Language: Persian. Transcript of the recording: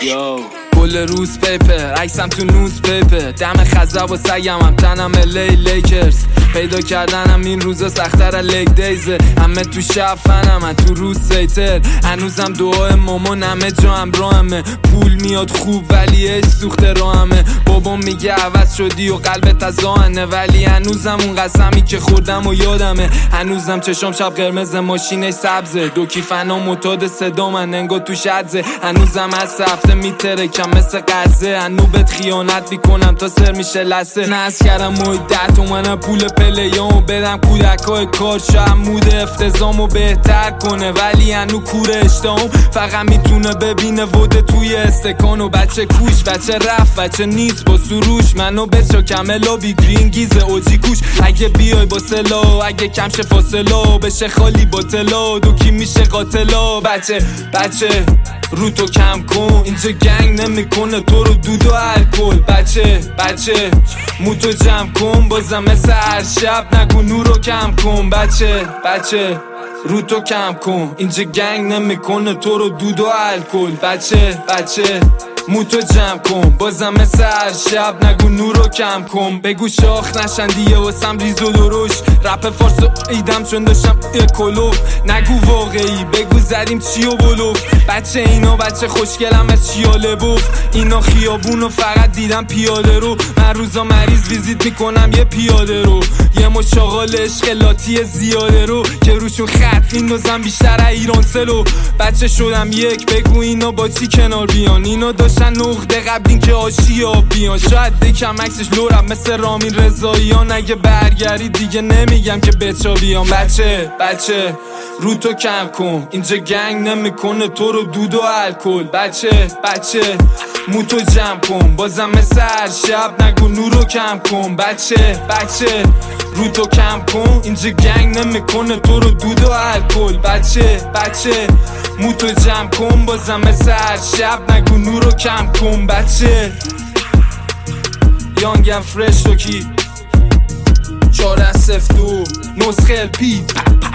یو کل روز پیپر عکسم تو نوز پیپر دم خزب و سگم هم تنم لیکرز پیدا کردنم این روزا سخت‌تر از لیگ دیزه همه تو شب فنم من تو روز سیتر هنوزم دعای مامان همه جا همراهمه پول میاد خوب ولی عشق سوخته راهمه بابام میگه عوض شدی و قلبت از آهنه ولی هنوزم اون قسمی که خوردم و یادمه هنوزم چشام شب قرمز ماشینش سبزه دو کیفنا معتاد صدا من انگار تو شدزه هنوزم از هفته میترکم مثل قزه هنو بهت خیانت میکنم تا سر میشه لسه ناز کردم مدت اومنم پول پلیامو بدم کودکای کار شاید مود افتضامو بهتر کنه ولی هنو کوره اشتهام فقط میتونه ببینه وده توی استکانو بچه کوش بچه رفت بچه نیست با سروش منو بچه کملا بی گرین گیزه اوجی کوش اگه بیای با سلا اگه کمشه فاصلا بشه خالی با تلا دوکی میشه قاتلا بچه رو تو کم کن اینجا گنگ نمیکنه تو رو دود و الکل بچه مو تو جمع کن بازم مثل هر شب نگو نورو کم کن بچه رو تو کم کن اینجا گنگ نمیکنه تو رو دود و الکل بچه مو تو جمع کن بازم مثل هر شب نگو نورو کم کن بگو شاخ نشن دیگه واسم ریز و درش رپ فارسو ایدم چون داشتم کلوف نگو واقعی بگو زدیم چی و بلوف بچه اینا بچه خوشگلم از چیاله بوف اینا خیابونو فقط دیدم پیاده رو من روزا مریض ویزیت میکنم یه پیاده رو یه مشاغال عشق لاتی زیاده رو که روشون خط میندازم بیشتر ایران سلو بچه شدم یک بگو اینا با چی کنار بیان اینا داشتن نقده قبل این که آشیاب بیان شاید دکم عکسش لورم مثل رامین رضاییان اگه برگردی دیگه نمیگم که بچا بیان بچه رو تو کم کن اینجا گنگ نمیکنه تو رو دود و الکل بچه مو تو جمع کن بازم مثل هر شب نگو نورو کم کن بچه رو تو کم کن اینجا گنگ نمیکنه تو رو دود و الکل بچه مو تو جمع کن بازم مثل هر شب نگو نورو کم کن بچه یانگم فرش تو کی 4 از 0 2 نسخه الپی